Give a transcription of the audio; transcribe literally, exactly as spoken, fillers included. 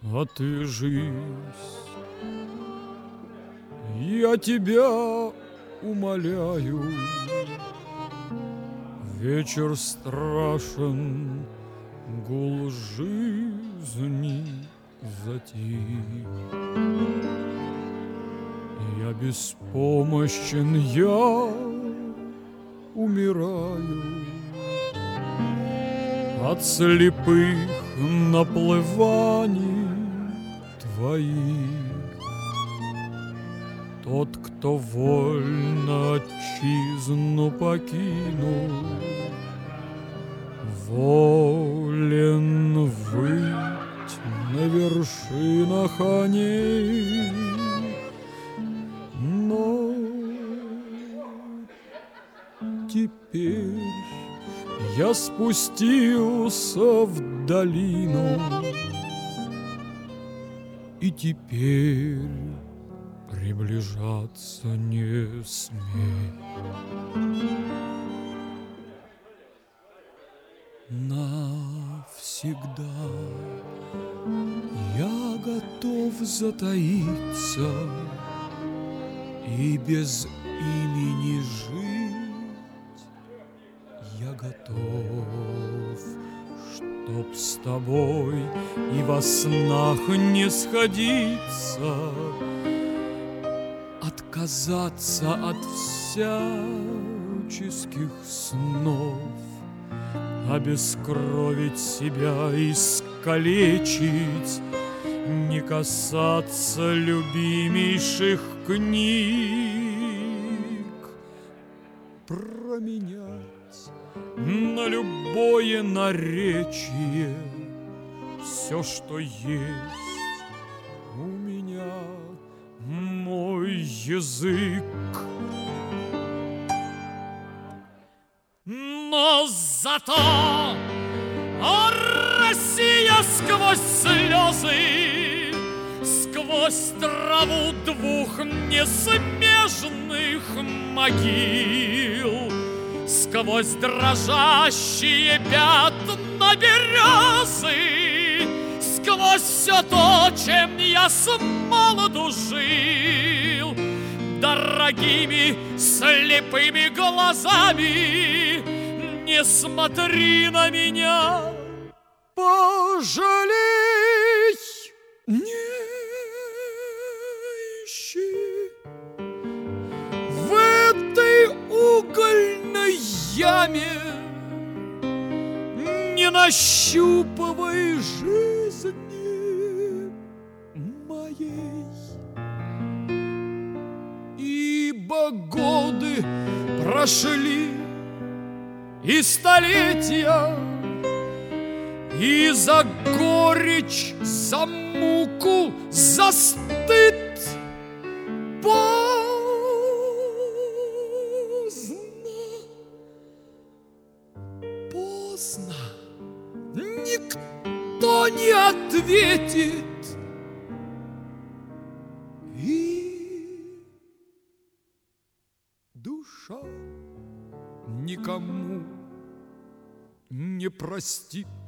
А ты, жизнь, я тебя умоляю, вечер страшен, гул жизни затих. Я беспомощен, я умираю от слепых наплываний твоих. Тот, кто вольно отчизну покинул, волен выть на вершинах они. Но теперь я спустился в долину, и теперь приближаться не смей. Навсегда я готов затаиться и без имени жить. Я готов, чтоб с тобой и во снах не сходиться, отказаться от всяческих снов, обескровить себя, искалечить, не касаться любимейших книг, променять на любое наречие все, что есть у меня, мой язык. Но зато, о, Россия, сквозь слезы, сквозь траву двух несмежных могил, сквозь дрожащие пятна березы, сквозь все то, чем я с молоду жил, дорогими слепыми глазами не смотри на меня, пожалей, не ищи в этой угольной яме, не нащупывай жизни моей, ибо годы прошли и столетия, и за горечь, за муку, за стыд поздно, поздно, никто не ответит, и душа никому не простит.